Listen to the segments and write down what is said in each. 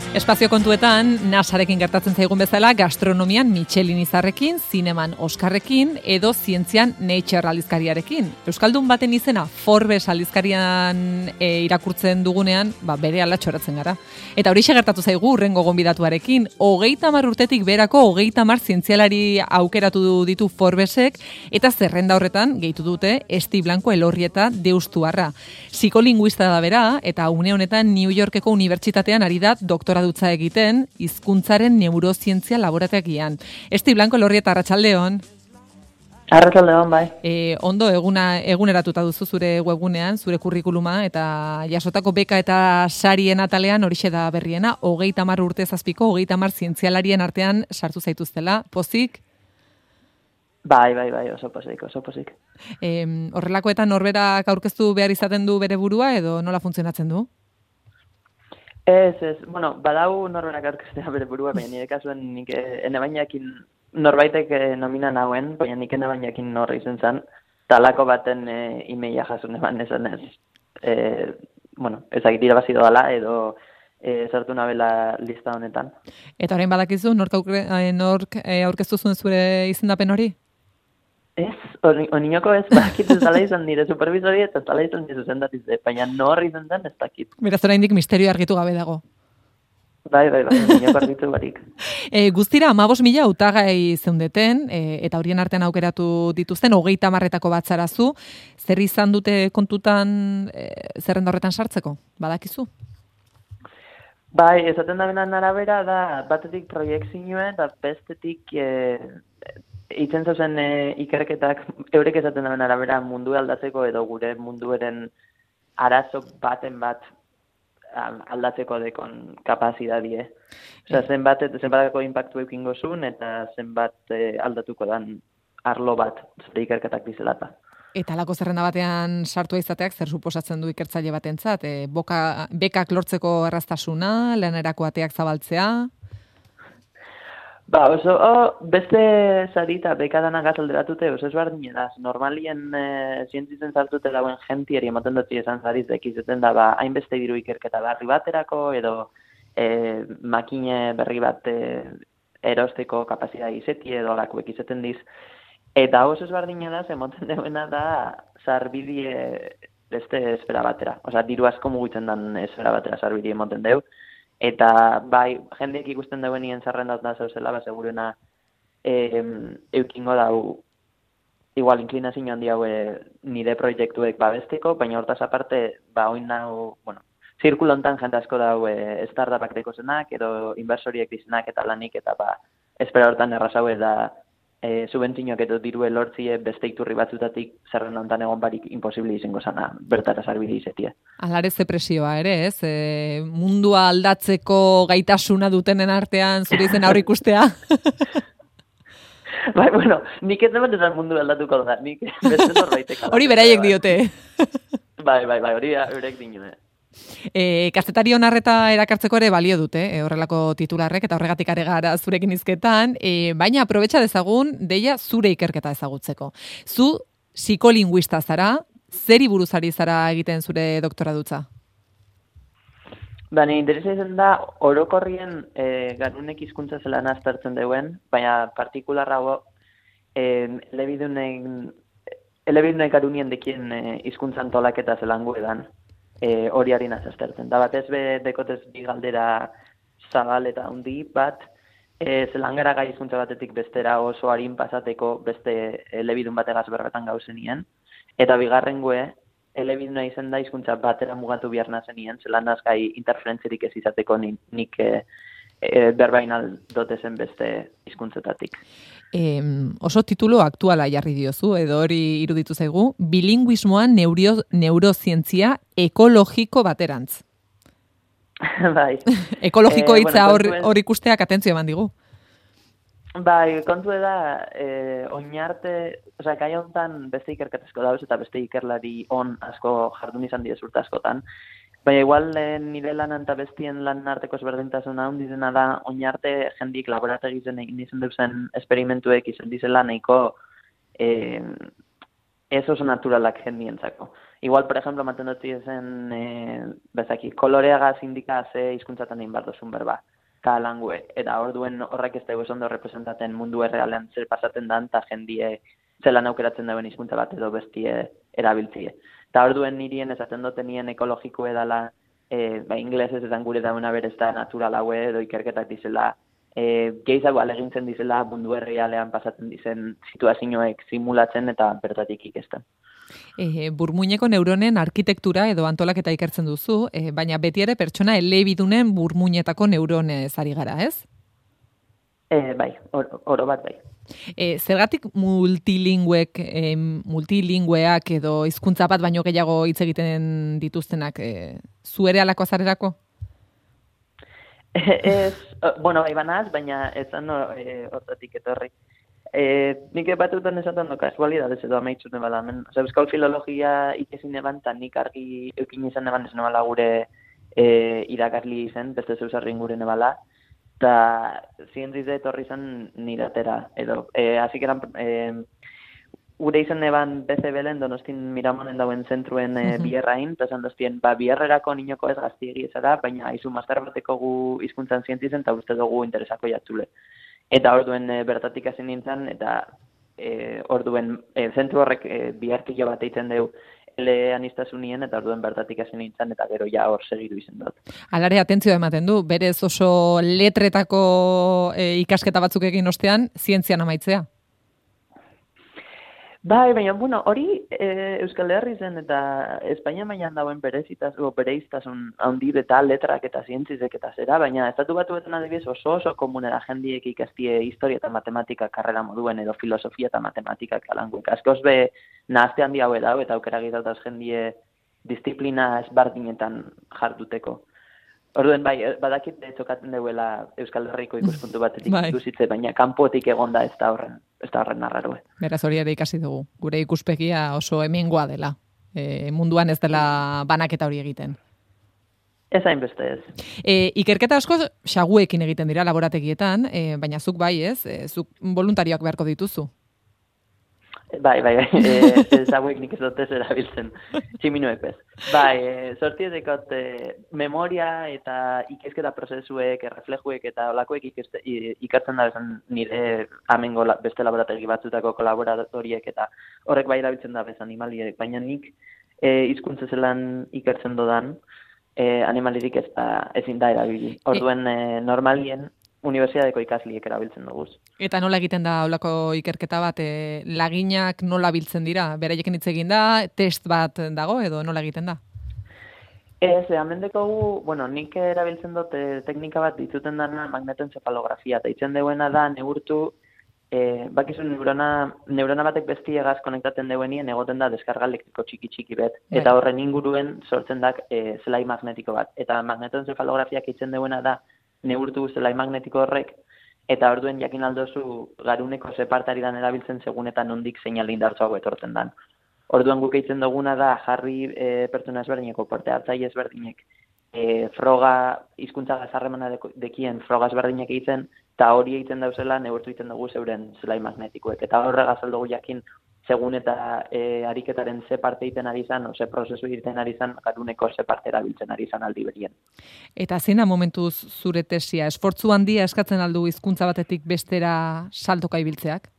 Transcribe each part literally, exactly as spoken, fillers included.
Espazio kontuetan, nasarekin gertatzen zaigun bezala, gastronomian Michelin izarrekin, zineman Oskarrekin, edo zientzian Nature aldizkariarekin. Euskaldun baten izena Forbes aldizkarian e, irakurtzen dugunean, ba, bere ala txoratzen gara. Eta horixe gertatu zaigu urrengo gonbidatuarekin, hogeita hamar urtetik berako hogeita hamar zientzialari aukeratu ditu Forbesek, eta zerrenda horretan gehitu dute Esti Blanco Elorrieta Deustuarra. Psikolinguista da bera, eta une honetan New Yorkeko unibertsitatean ari da doktora dutza egiten, hizkuntzaren neurozientzia laborategian. Esti Blanco Elorrieta, arratsaldeon. Arratsaldeon, bai. E, ondo eguna eguneratuta duzu zure webgunean, zure kurrikuluma, eta jasotako beka eta sarien atalean horixe da berriena, hogeita hamar urte zazpiko, hogeita hamar zientzialarien artean sartu zaituztela. Pozik? Bai, bai, bai, oso pozik, oso pozik. E, horrelakoetan norberak aurkeztu behar izaten du bere burua, edo nola funtzionatzen du? Ez, ez, bueno, badau norberak aurkeztea bere burua, baina nire kasuen nik ene bainakin norbaitek nomina nauen, baina nik ene bainakin norra izen zen, talako baten e, imeia jasun eban esan ez, e, bueno, ezagit irabazi doala edo e, sartu nabela lista honetan. Eta orain badakizu, nork, aurke, nork e, aurkeztu zuen zure izendapen hori? Ez, oninoko ez, bakit ez tala izan nire supervisori eta tala izan nire zuzendatize, baina nor izan den ez dakit. Beraz, oraindik misterio argitu gabe dago. Bai, bai, bai, oninoko argitu barik. E, guztira, amabos mila hautagai zeundeten, e, eta horien artean aukeratu dituzten, hogeita hamarretako bat zarazu, zer izan dute kontutan e, zerrenda horretan sartzeko, badakizu? Bai, esaten da benan arabera da, batetik proiektzioen, eta bestetik e, itzen zauzen e, ikerketak eurek esaten da arabera mundu aldatzeko edo gure munduaren arazo baten bat aldatzeko dekon kapazidadie. Osea, zenbat, zenbatako impactu eukingo zuen eta zenbat e, aldatuko dan arlo bat zure ikerketak dizelata. Eta alako zerrenda batean sartua izateak zer suposatzen du ikertzaile batentzat? E, boka, bekak lortzeko erraztasuna, lanerako ateak zabaltzea? Ba, oso, oh, beste zari eta bekadanak azalderatute, oso ez bardinedaz. Normalien e, zientzitzen zartute dauen jentieri ematen dut esan zariz ekizeten da, ba, hainbeste diru ikerketa berri baterako, edo e, makine berri bat e, erosteko kapazidad izeti edo alako ekizeten diz. Eta oso ez bardinedaz, emoten deuena da, zarbidie beste esfera batera. Osa, diru asko mugitzen dan esfera batera zarbidie emoten deu. Eta bai, jendeek ikusten dauen nien zerrendat da zauzela, ba, segurena e, eukingo dau igual inklinazio handi hau nire proiektuek babesteko, baina hortaz aparte, ba, oin nau, bueno, zirkulo hontan jende asko dau e, startupak deko zenak, edo inversoriek dizenak eta lanik, eta ba, espera hortan errazau da e, subentzinok edo dirue lortzie beste iturri batzutatik zerrenda hontan egon barik imposible izango zana bertara sarbide izetie. Alare ze presioa ere, ez? E, mundua aldatzeko gaitasuna dutenen artean zure izen aurre ikustea? Bai, bueno, nik ez debat esan mundu aldatuko da, nik beste norbaitek. Hori beraiek diote. Bai, bai, bai, hori eurek dinue. E, kazetari onarreta erakartzeko ere balio dute, e, horrelako titularrek, eta horregatik are gara zurekin izketan, e, baina aprobetxa dezagun, deia zure ikerketa ezagutzeko. Zu psikolinguista zara, zeri buruzari zara egiten zure doktora dutza? Ba, nire interesa izan da, orokorrien e, garunek hizkuntza zelan aztertzen deuen, baina partikularra go, e, elebidunen, elebidunek garunien dekien hizkuntza antolaketa zelan guedan. E, hori harina zaztertzen. Da batez be dekotez bi galdera zabal eta handi bat, e, zelan gara gai hizkuntza batetik bestera oso harin pasateko beste elebidun bategaz berbetan gauzenien, eta bigarren gue, elebiduna izen da hizkuntza batera mugatu behar nazenien, zelan gai interferentzirik ez izateko nik, nik e, e, berbain aldotezen beste hizkuntzetatik. E, oso titulo aktuala jarri diozu, edo hori iruditu zaigu, bilinguismoan neurio, neurozientzia ekologiko baterantz. Bai. Ekologiko e, hitza hor bueno, hor ikusteak atentzio eman digu. Bai, kontu da, e, oinarte, osea, gai hontan beste ikerketazko dauz eta beste ikerlari on asko jardun izan dira urte askotan. Baina igual eh, nire lanan eta bestien lan arteko ezberdintasuna handi dena da oinarte jendik laborategi zen egin izan duzen esperimentuek izan dizela nahiko eh, ez oso naturalak jendientzako. Igual, por ejemplo, maten dut zen, e, bezaki, koloreagaz indika ze hizkuntzatan egin behar duzun berba, ka langue, eta hor duen horrek ez dago ondo representaten mundu errealean zer pasaten dan, eta jendie zelan aukeratzen dauen hizkuntza bat edo bestie erabiltzie. Eta hor duen nirien esaten dutenien ekologiko edala, e, ba, inglesez esan gure dauna berez da natural haue edo ikerketak dizela, e, gehiago alegintzen dizela mundu errealean pasatzen dizen situazioek simulatzen eta bertatik ikesten. E, burmuineko neuronen arkitektura edo antolaketa ikertzen duzu, e, baina beti ere pertsona elebidunen burmuinetako neuronez ari gara, ez? E, bai, oro, oro bat bai. E, zergatik multilingüek, e, multilingüeak edo hizkuntza bat baino gehiago hitz egiten dituztenak, e, zu ere alako azarerako? Ez, bueno, bai banaz, baina ez no, e, hortatik etorri. E, nik batutan esaten do kasualidadez edo amaitzune bala. Osa, euskal filologia ikesin eban, eta nik argi eukin izan eban ez nebala gure e, irakarli zen, beste zeusarri inguren ebala, eta zientzize etorri zen niratera. Edo, e, azik eran, e, gure izan eban B C B-len Donostin Miramonen dauen zentruen e, uh-huh. bierrain, eta esan doztien, ba, bierrerako niñoko ez gaztiegi ezara, baina aizu master bateko gu hizkuntzan zientzizen, eta uste dugu interesako jatzule. Eta orduen e, bertatik hasi nintzen, eta e, orduen e, zentru horrek e, biharkilo bat eitzen deu ele anistazunien, eta orduen bertatik hasi nintzen, eta gero ja hor segidu izen dut. Alare, atentzioa ematen du, berez oso letretako e, ikasketa batzuk egin ostean, zientzian amaitzea. Bai, baina, bueno, hori e, Euskal Herri zen eta Espainia mailan dauen berezitasun, bereiztasun handi eta letrak eta zientzizek eta zera, baina estatu batuetan adibidez oso oso komunera jendiek ikastie historia eta matematika karrera moduen edo filosofia eta matematika kalanguek. Askoz be nahazte handi hau edau eta aukera gitautaz jendie disiplina ezbardinetan jarduteko. Orduen, bai, badakit txokatzen deuela Euskal Herriko ikuspuntu batetik bai. Duzitze, baina kanpotik egonda ez da horren, ez da horren arraroe. Beraz hori ere ikasi dugu. Gure ikuspegia oso hemengoa dela. E, munduan ez dela banaketa hori egiten. Ez hainbeste ez. E, ikerketa asko xaguekin egiten dira laborategietan, e, baina zuk bai ez, e, zuk voluntarioak beharko dituzu. Bai, bai, bai, ez hauek nik ez dut ez erabiltzen, tximinuek bez. Bai, e, sorti ezekot e, memoria eta ikesketa prozesuek, erreflejuek eta olakoek ikeste, ikertzen da bezan nire amengo la, beste laborategi batzutako kolaboratoriek eta horrek bai erabiltzen da bezan animaliek, baina nik e, hizkuntza zelan ikertzen dodan e, animalirik ez da, ezin da erabili. Orduen e, normalien unibertsitateko ikasliek erabiltzen dugu. Eta nola egiten da holako ikerketa bat, e, laginak nola biltzen dira? Beraiekin hitz egin da, test bat dago edo nola egiten da? Ez, amendeko gu, bueno, nik erabiltzen dut e, teknika bat ditzuten dana magnetoentzefalografia, eta itzen deuena da neurtu, e, bakizu neurona, neurona batek bestiegaz konektatzen deuenien egoten da deskarga elektriko txiki-txiki bet, bai. Eta horren inguruen sortzen dak e, zelai magnetiko bat. Eta magnetoentzefalografiak itzen deuena da neurtu zelai magnetiko horrek, eta orduen jakin aldozu garuneko zepartari dan erabiltzen segun eta nondik seinale indartsuago etortzen dan. Orduan guk eitzen duguna da jarri e, pertsona ezberdineko parte hartzaile ezberdinek e, froga, hizkuntza gazarremana dekien froga ezberdinek eitzen, eta hori egiten dauzela neurtu egiten dugu zeuren zelai magnetikoek. Eta horrega azaldugu jakin segun eta e, ariketaren ze parte egiten ari zan, o ze prozesu egiten ari zan, garuneko ze parte erabiltzen ari zan aldi berien. Eta zein da momentuz zure tesia? Esfortzu handia eskatzen aldu hizkuntza batetik bestera saltoka ibiltzeak?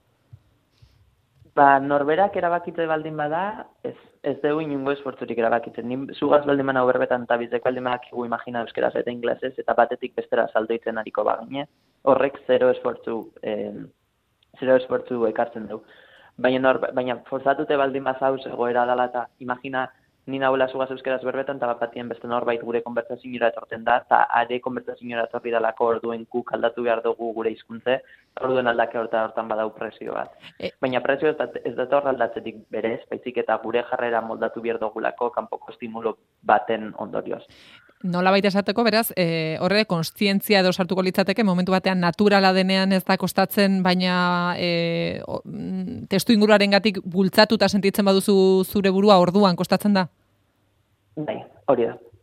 Ba, norberak erabakitze baldin bada, ez, ez dugu inungo esfortzurik erabakitzen. Ni zugaz baldin bana berbetan eta bizek baldin badak igu imagina euskeraz eta inglesez, eta batetik bestera saltoitzen ariko bagine, horrek zero esfortzu, eh, zero esfortzu ekartzen dugu. Baina, nor, baina forzatute baldin bazauz egoera dela eta imagina ni nahuela zugaz euskeraz berbetan eta bat batien beste norbait gure konbertsazioa etorten da eta are konbertsazioa etorri dalako orduen guk aldatu behar dugu gure hizkuntze, orduen aldake horta hortan badau presio bat. E... Baina presio ez, ez dator aldatzetik berez, baizik eta gure jarrera moldatu behar dugulako kanpoko estimulo baten ondorioz. Nola baita esateko, beraz, e, horre, konstientzia edo sartuko litzateke, momentu batean naturala denean ez da kostatzen, baina e, o, testu ingurarengatik bultzatuta sentitzen baduzu zure burua orduan kostatzen da? Bai, hori da.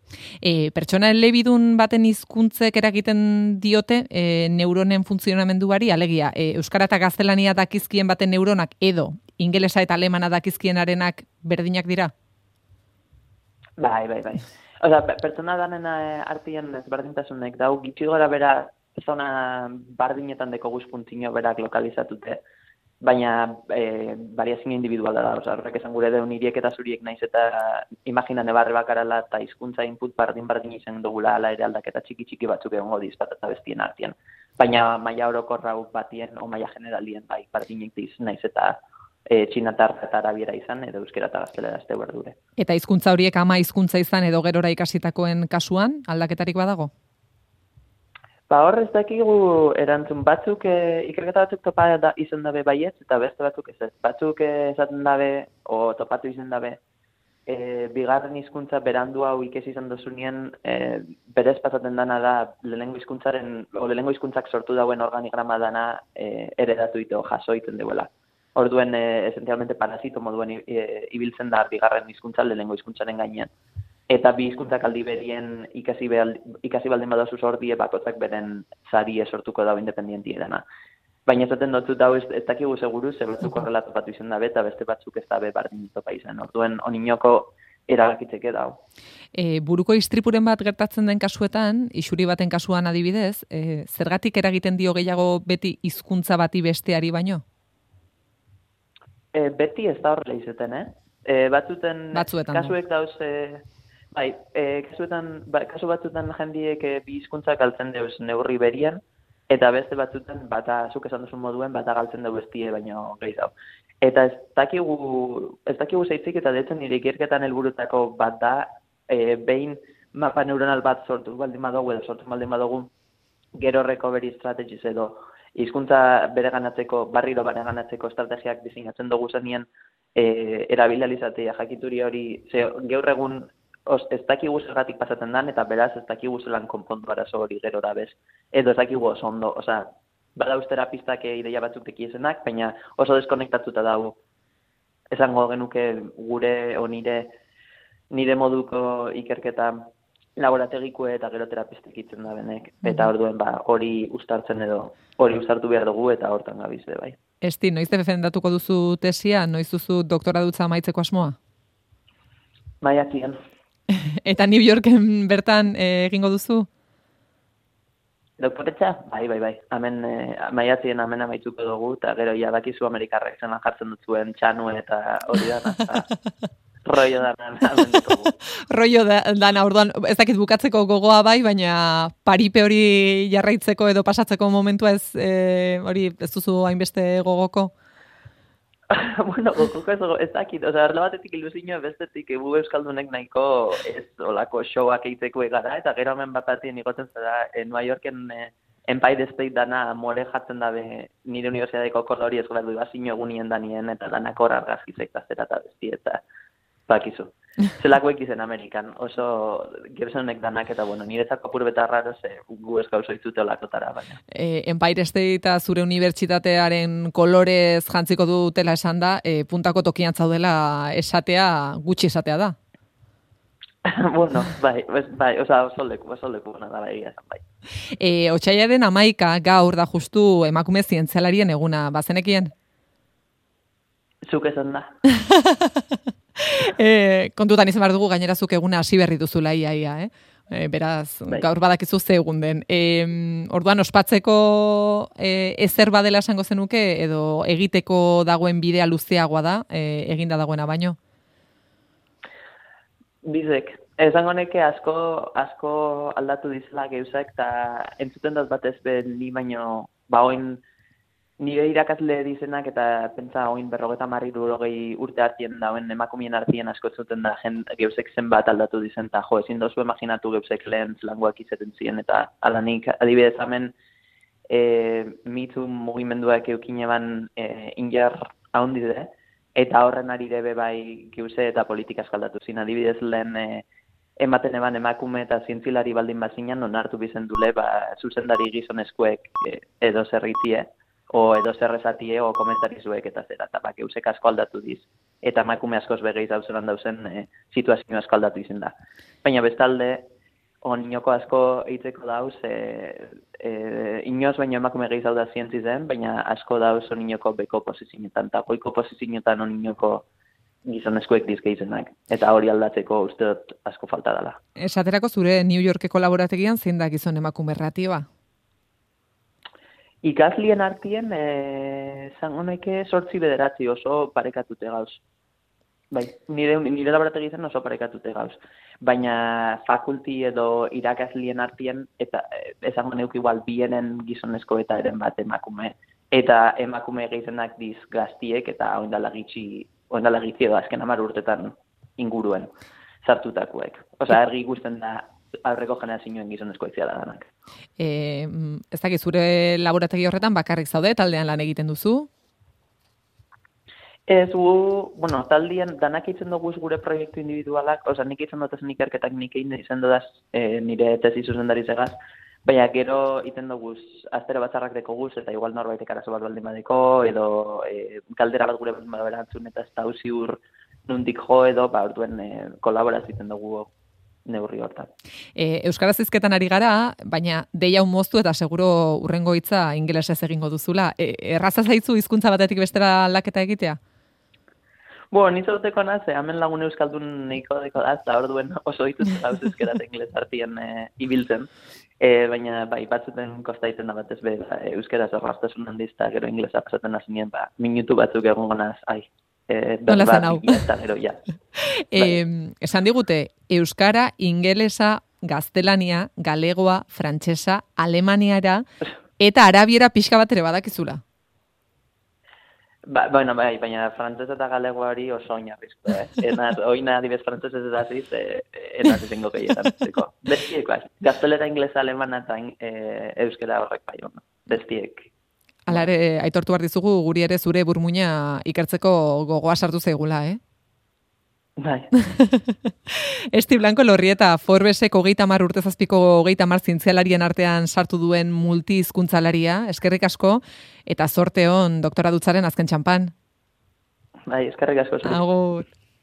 E, pertsona elebidun baten hizkuntzek eragiten diote e, neuronen funtzionamenduari, alegia, e, euskara eta gaztelania dakizkien baten neuronak edo ingelesa eta alemana dakizkienarenak berdinak dira? Bai, bai, bai. Osa, pertsona danen artien ezberdintasunek dau, gitxi gora bera zona bardinetan deko guzpuntzino berak lokalizatute, baina e, variazio individuala da, oza, horrek esan gure deun hiriek eta zuriek naiz eta imaginan ebarre bakarala eta hizkuntza input bardin-bardin izan dugula ala ere aldaketa txiki-txiki batzuk egongo dizpat eta bestien artean. Baina maila orokorra batien o maila generalien bai bardinek diz naiz eta e, txinatar eta arabiera izan edo euskera eta gaztelera azte berdure. Eta hizkuntza horiek ama hizkuntza izan edo gerora ikasitakoen kasuan aldaketarik badago? Ba, hor ez dakigu erantzun batzuk, e, ikerketa batzuk topa da, izan dabe baietz, eta beste batzuk ez ez. Batzuk e, esaten dabe, o topatu izan dabe, e, bigarren hizkuntza berandu hau ikesi izan dozunien, e, berez pasaten dana da, lehenengo hizkuntzaren, o lehenengo hizkuntzak sortu dauen organigrama dana e, eredatu ito, jaso iten deuela. Orduen, e, esenzialmente parasito moduen e, ibiltzen da bigarren hizkuntza lehenengo hizkuntzaren gainean. Eta bi hizkuntzak aldi berien ikasi, behal, ikasi baldin badazu sortie bakotzak beren zarie sortuko dago independientie dana. Baina esaten dutzu dago ez, ez dakigu seguru, ze batzuk horrela topatu izan dabe, eta beste batzuk ez dabe bardin topa izan. Orduen, oninoko eragakitzeke dago. E, buruko istripuren bat gertatzen den kasuetan, isuri baten kasuan adibidez, e, zergatik eragiten dio gehiago beti hizkuntza bati besteari baino? E, beti ez da horrela izeten, eh? E, batzuten, Batzuetan. kasuek dauz... E, Bai, e, kasuetan, ba, kasu batzutan jendiek e, bi hizkuntzak galtzen deuz neurri berian, eta beste batzutan, bata, zuk esan duzun moduen, bata galtzen dugu estie, baino gehiago. Eta ez dakigu, ez dakigu zeitzik, eta detzen nire ikerketan helburutako bat da, e, behin mapa neuronal bat sortu baldin badugu, edo sortu baldin badugu, gero recovery strategies edo hizkuntza bereganatzeko, barriro bereganatzeko estrategiak diseinatzen dugu zenien, e, erabilializatea jakituri hori, ze, gaur egun, Os, ez dakigu zergatik pasatzen dan, eta beraz ez dakigu zelan konpontu arazo hori gero da bez. Edo ez dakigu oso ondo, oza, badauz terapistak ideia batzuk tekiezenak, baina oso deskonektatuta dago. Esango genuke gure o nire, nire moduko ikerketa laborategiko eta gero terapistek itzen da benek. Eta orduen ba, hori ustartzen edo, hori ustartu behar dugu eta hortan gabizde bai. Esti, noiz defendatuko duzu tesia, noiz duzu doktoradutza amaitzeko asmoa? Maiatzien. Eta New Yorken bertan e, egingo duzu? Doktoretza? Bai, bai, bai. Hemen, e, maiatzien hemen amaituko dugu, eta gero ja bakizu Amerikarrek zelan jartzen dutzuen txanu eta hori dana, eta rollo dana hemen dugu. Rollo da, dana, orduan, ez dakit bukatzeko gogoa bai, baina paripe hori jarraitzeko edo pasatzeko momentua ez, e, hori ez duzu hainbeste gogoko? Bueno, gogoko ez, ez dakit, oza, erla batetik ilusio, bestetik egu euskaldunek nahiko ez olako showak egiteko egara, eta gero hemen bat batien igotzen zara, e, New Yorken e, Empire State dana more jartzen dabe nire universitateko kolori ez gradu bazino egunien danien, eta danak hor argazkizek da zera eta besti, eta bakizu. Zelakoek izen Amerikan, oso gerzonek danak, eta bueno, niretzako purbeta raro ze gu ez gauzo izute olakotara, baina. E, Empire State eta zure unibertsitatearen kolorez jantziko dutela esan da, e, puntako tokian zaudela esatea, gutxi esatea da. Bueno, bai, bai, oza, oso leku, oso leku, da bai, esan bai. E, Otsailaren hamaika gaur da justu emakume zientzialarien eguna, bazenekien? Zuk esan da. E, kontutan izan behar dugu gainerazuk eguna hasi berri duzula ia, ia, eh? E, beraz, bai. Gaur badakizu ze egun den. E, orduan, ospatzeko e, ezer badela esango zenuke, edo egiteko dagoen bidea luzeagoa da, e, eginda dagoena baino? Bizek, esango neke asko, asko aldatu dizela geuzak, eta entzuten dut batez be ni baino, ba oin, nire irakasle dizenak eta pentsa oin berrogeta marri durogei urte hartien dauen emakumien hartien asko zuten da jen, geuzek zenbat aldatu dizen, eta jo, ezin dozu imaginatu geuzek lehen zelangoak izaten ziren, eta alanik adibidez hemen e, mitu mugimenduak eukin eban e, inger haundide, eta horren ari debe bai geuze eta politika eskaldatu zin, adibidez lehen e, ematen eban emakume eta zientzilari baldin bazinan, onartu bizen dule, ba, zuzendari gizonezkoek e, edo zerritie, o edo zer esatie, o komentari zuek eta zera, eta bak, eusek asko aldatu diz. eta emakume askoz begeiz dauzenan dauzen e, situazio asko aldatu izan da. Baina bestalde, oninoko asko eitzeko dauz, e, e, inoz baino emakume gehiz hau da zientzi zen, baina asko dauz oninoko beko posizionetan, eta goiko posizionetan oninoko gizonezkoek dizkeizenak. Eta hori aldatzeko uste dut asko falta dela. Esaterako zure New Yorkeko laborategian zein da gizon emakume ratioa? Ikaslien artien, e, zango neke sortzi bederatzi oso parekatute gauz. Bai, nire, nire laborategi zen oso parekatute gauz. Baina fakulti edo irakaslien artien, eta esango neuk igual bienen gizonezko eta eren bat emakume. Eta emakume gehizenak diz gaztiek eta oindala gitxi, oindala gitxi edo azken hamar urtetan inguruen sartutakoek. Osa, argi ikusten da aurreko generazioen gizonezkoek ziala danak. E, ez dakit, zure laborategi horretan bakarrik zaude, taldean lan egiten duzu? Ez gu, bueno, taldean danak itzen dugu gure proiektu individualak, oza, nik itzen dut ezin ikerketak nik egin izan dudaz e, nire tesi zuzendari zegaz, baina gero iten dugu astero batzarrak deko guz, eta igual norbaitek arazo bat baldin badeko, edo e, galdera bat gure baldin berantzun, eta ez da ziur nundik jo edo, ba, orduen e, kolaboraz iten dugu neurri hortan. E, Euskaraz hizketan ari gara, baina deia moztu eta seguro urrengo hitza ingelesez egingo duzula. E, erraza zaitzu hizkuntza batetik bestera aldaketa egitea? Bo, nizoteko naz, hemen lagun euskaldun neiko deko da, eta hor duen oso dituz gauz euskerat ingeles artien e, ibiltzen. E, baina, bai, batzuten kosta iten da batez be, ba, euskaraz horraztasun handiz, eta gero ingelesa pasaten hazinien, ba, minutu batzuk egon gonaz, ai, e, nola zan hau? Eta gero, ja. e, esan digute, euskara, ingelesa, gaztelania, galegoa, frantsesa, alemaniara, eta arabiera pixka bat ere badakizula. Ba, bueno, bai, baina frantzesa eta galegoa hori oso oinarrizko, eh? Enaz, oina adibez frantzesa ez daziz, eh, enaz izango gehietan. Bestiek, bai. Gaztelera, inglesa, alemana eta e, euskera horrek bai, ono. Bestiek. Hala ere, aitortu behar dizugu, guri ere zure burmuina ikertzeko gogoa sartu zaigula, eh? Bai. Esti Blanco Lorrieta, Forbesek hogeita hamar urte zazpiko hogeita hamar zientzialarien artean sartu duen multihizkuntzalaria, eskerrik asko, eta zorte on doktoradutzaren azken txanpan. Bai, eskerrik asko. Agur.